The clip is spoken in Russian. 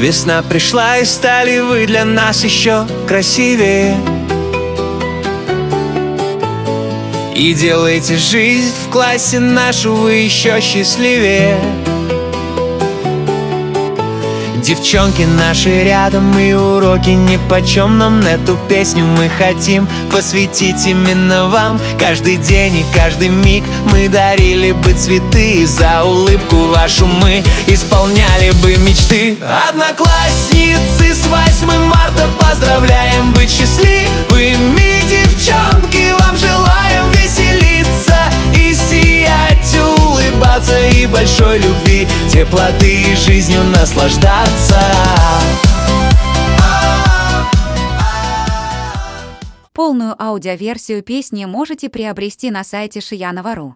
Весна пришла, и стали вы для нас еще красивее. И делаете жизнь в классе нашу вы еще счастливее. Девчонки наши рядом, и уроки нипочем. Нам эту песню мы хотим посвятить именно вам. Каждый день и каждый миг мы дарили бы цветы, и за улыбку вашу мы исполняли бы мечты. Одноклассницы, с 8 марта поздравляем, быть счастливыми, девчонки. Вам желаем веселиться и сиять, улыбаться, и большой любви, теплоты и жизнью наслаждаться. Полную аудиоверсию песни можете приобрести на сайте Шиянова.ру.